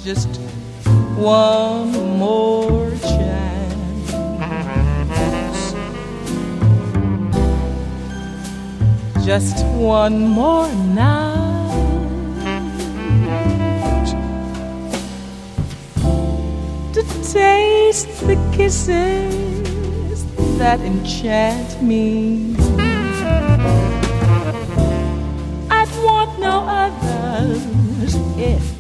just one more chance. Just one more night to taste the kisses that enchant me. I'd want no others if